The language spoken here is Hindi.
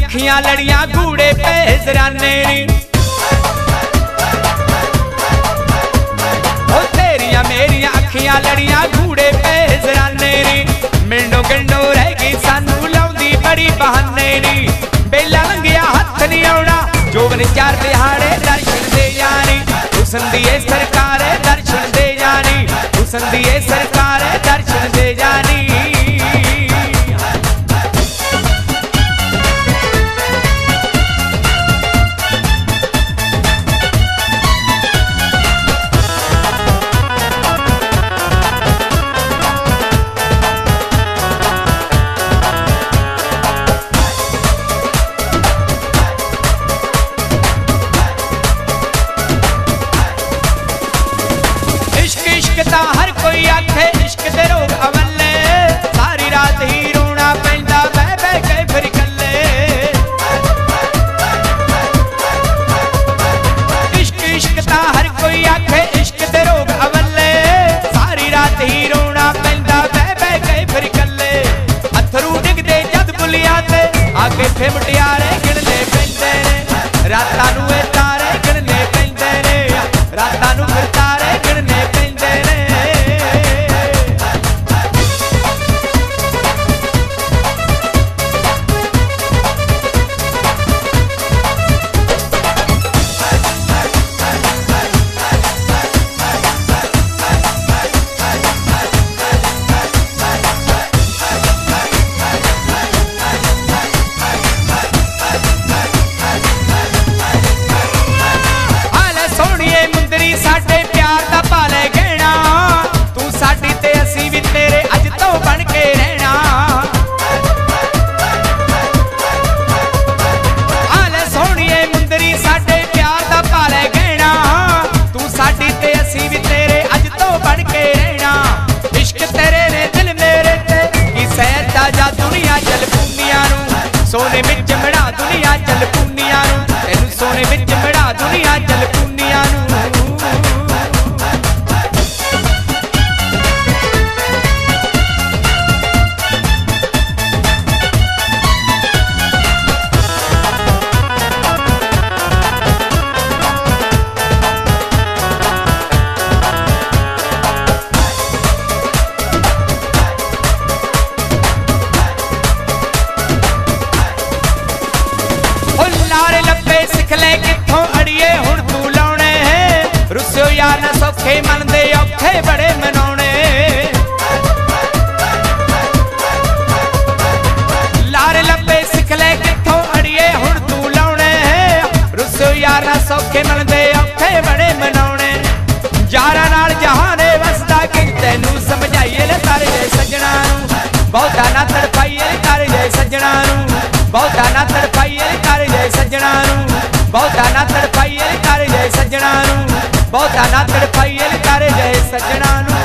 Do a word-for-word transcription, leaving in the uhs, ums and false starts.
अखियां लड़ियां घूड़े पे जराने नी ओ तेरिया मेरिया अखियां लड़ियां घूड़े पे जराने नी मिंडो गिंडो रह गई सानू लाउंदी बड़ी बहाने नी बेला लंघिया हथ नहीं आउणा जोवन चार दिहाड़े दर्शन दे जानी हुसन दी सरकार दर्शन दे जानी हुसन दी सरकार दर्शन दे जानी हर कोई आखे इश्क दे रोग अवले सारी रात ही रोना पैंदा बह बह के फिर कल्ले इश्क इश्क ता हर कोई आखे इश्क दे रोग अवले सारी रात ही रोना पैंदा बह बह के फिर कल्ले अथरू डिगदे जद बुलियां ते आगे फे मुटियारे गिणने पैंदे ने रातां नूं ए तारे गिणने पैंदे ने रातां नूं फिर तारे गिणने पैंदे ने सोने विच मड़ा दुनिया चल पुनिया नू तेनू सोने विच मड़ा दुनिया चल पुनिया नू किथों अड़िए हुण तू लाउणे रुस्यो यार न सौखे मन दे औखे बड़े मनाउणे लारे लब्बे सिख ले किथों अड़िए हुण तू लाउणे रुस्यो यार न सौखे मन दे औखे बड़े मनाउणे यारां नाल जहाने वसदा कि तैनू समझाइए ने तारे दे सजना नू बहुता ना तड़पाइए तारे दे सजना नू बहुता ना तड़पाइए तारे दे सजना नू बहुता ना तड़पाइए तारे जय सजना नू बहुता ना तड़पाइए तारे जय सजना नू